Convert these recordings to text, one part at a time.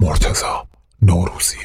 مرتضی نوروزی.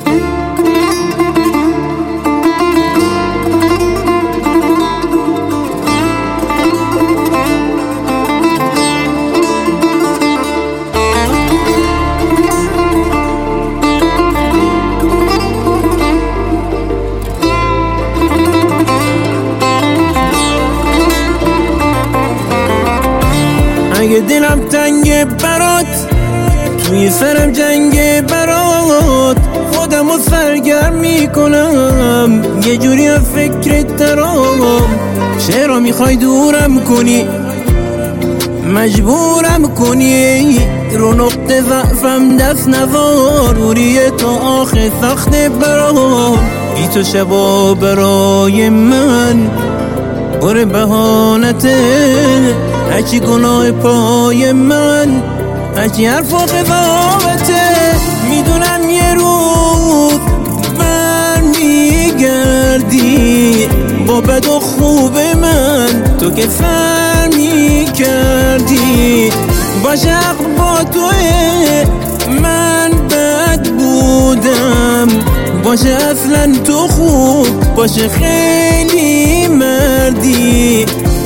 اگه دلم تنگه برات، توی سرم جنگه برات، خودمو سرگرم میکنم یه جوری از فکرت درام. چرا میخوای دورم کنی، مجبورم کنی، رو نقطه ضعفم دست نذار، روریه تا آخر سخته برام. بی تو شبا برای من پر بهانته، هرچی گناه پای من، هرچی حرف و قضاوته. میدونم یه روز من میگردی با بد و خوب من، تو که سر میکردی باشه حق با توه. من بد بودم باشه اصلا تو خوب، باشه خیلی مردی.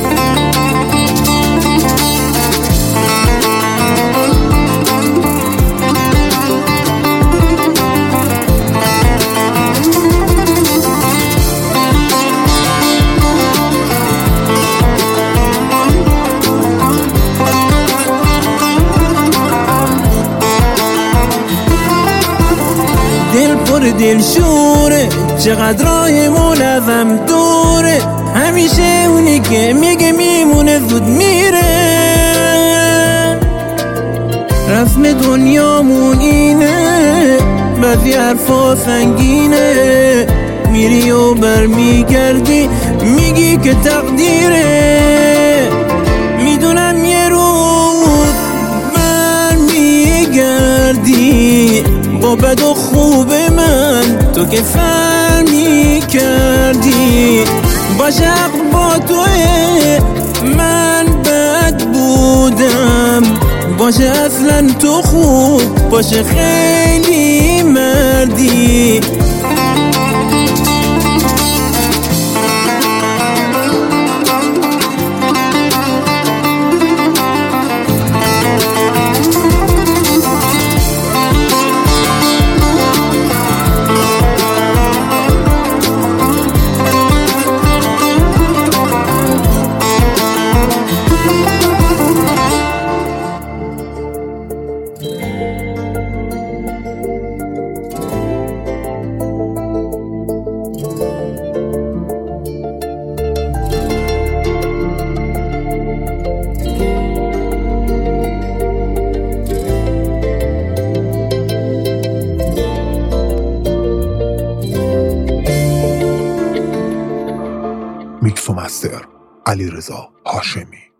دل پر دل شوره، چقدر راهمون ازم دوره، همیشه اونی که میگه میمونه زود میره. رسم دنیامون اینه، بعضی حرفا سنگینه، میری و برمیگردی میگی که تقدیره. میدونم یه روز من میگردی با بد و خوب من، تو که سر میکردی باشه حق با توه. من بد بودم باشه اصلا تو خوب، باشه خیلی مردی. میکس و مستر علیرضا هاشمی.